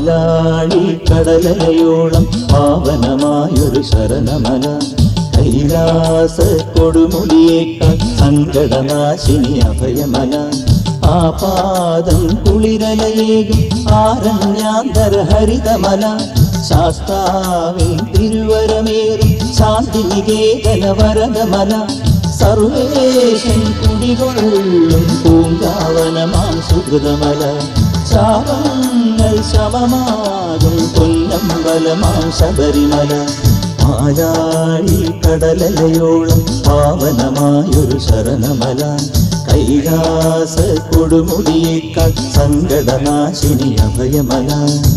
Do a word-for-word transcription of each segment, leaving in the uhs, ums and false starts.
പാലാഴി കടലയോളം പാവനമായൊരു ശരണമല, കൈലാസ കൊടുമുടിയേക്കാൾ സങ്കടനാശിനി അഭയമല, ആപാദം കുളിരലയേകും ആരണ്യാന്തര ഹരിതമല, ശാസ്താവിൻ തിരുവരമേറും ശാന്തിനികേതന വരദമല, സർവേശൻ കുടികൊള്ളും പൂങ്കാവനമാം സുഹൃതമല, ശാപങ്ങൾ ശമമാകും പൊന്നമ്പലമാം ശബരിമല, പാലാഴി കടലയോളം പാവനമായൊരു ശരണമല, കൈലാസ കൊടുമുടിയേക്കാൾ സങ്കടനാശിനി അഭയമല.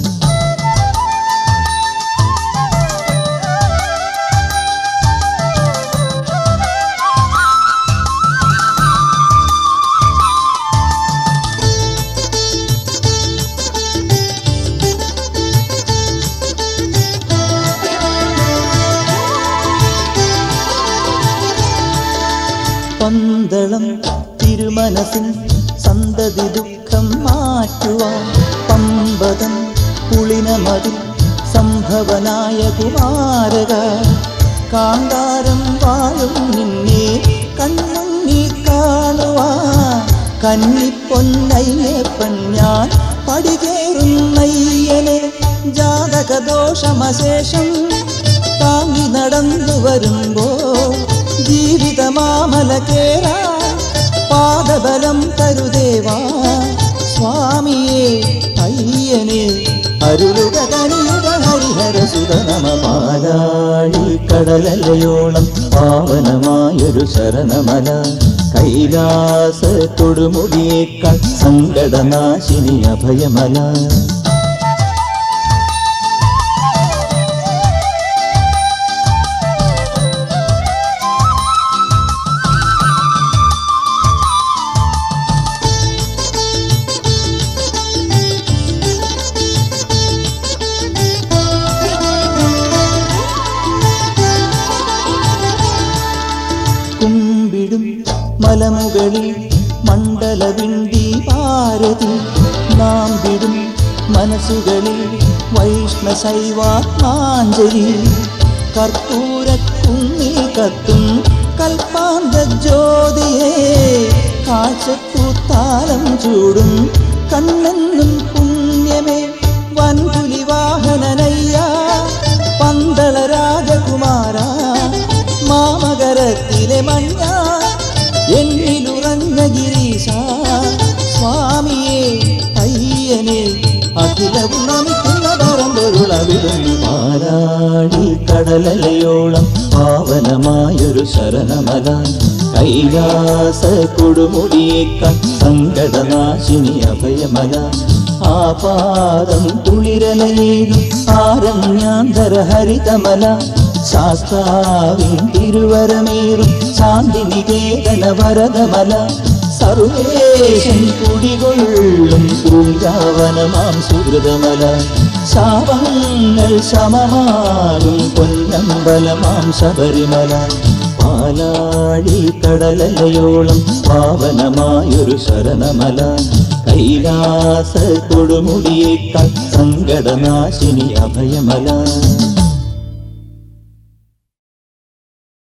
പന്തളം തിരുമനസിൻ സന്തതി ദുഃഖം മാറ്റുവാൻ, പമ്പതം പുളിനമതിൽ സംഭവനായ കുമാരക, കാന്താരം വാഴും നിന്നെ കണ്ണുണ്ണി കാണുവാൻ, കന്നിപ്പൊന്നയ്യപ്പൻ ഞാൻ പടികേറുന്നയ്യനെ, ജാതകദോഷമശേഷം താങ്ങി നടന്നു വരുമ്പോ ജീവിതമാമല കേറാ, പാദബലം തരുദേവാ സ്വാമിയേ അയ്യനെ, അരുളുക കനിയുക ഹരിഹരസുത നമ. പാലാഴി കടലയോളം പാവനമായൊരു ശരണമല, കൈലാസ കൊടുമുടിയേക്കാൾ സങ്കടനാശിനി അഭയമല. കുമ്പിടും മലമുകളിൽ മണ്ഡലവിണ്ടി ഭാരതി, നാം വിടും മനസ്സുകളിൽ വൈഷ്ണശൈവാത്മാഞ്ജലി, കർപ്പൂരക്കുന്നിൽ കത്തും കൽപ്പാന്ത ജ്യോതിയെ, കാഴ്ചക്കൂത്താലം ചൂടും കണ്ണെന്നും പുണ്യമേ, വൻപുലി വാഹനനയ്യ പന്തള രാജകുമാര, മാമകരത്തിലെ മഞ്ഞ എന്നിലുറഞ്ഞ ഗിരീശ, സ്വാമിയേ അയ്യനെ അഖിലവും നമിക്കുന്ന പരമ്പൊരുളവിടുന്നു. പാലാഴി കടലയോളം പാവനമായൊരു ശരണമല, കൈലാസ കൊടുമുടിയേക്കാൾ സങ്കടനാശിനി അഭയമല, ആപാദം കുളിരലയേകും ആരണ്യാന്തര ഹരിതമല, ശാസ്താവിൻ തിരുവരമേറും ശാന്തിനികേതന വരദമല, സർവേശൻ കുടികൊള്ളും പൂങ്കാവനമാം സുഹൃതമല, ശാപങ്ങൾ ശമമാകും പൊന്നമ്പലമാം ശബരിമല, പാലാഴി കടലയോളം പാവനമായൊരു ശരണമല, കൈലാസ കൊടുമുടിയേക്കാൾ സങ്കടനാശിനി അഭയമല.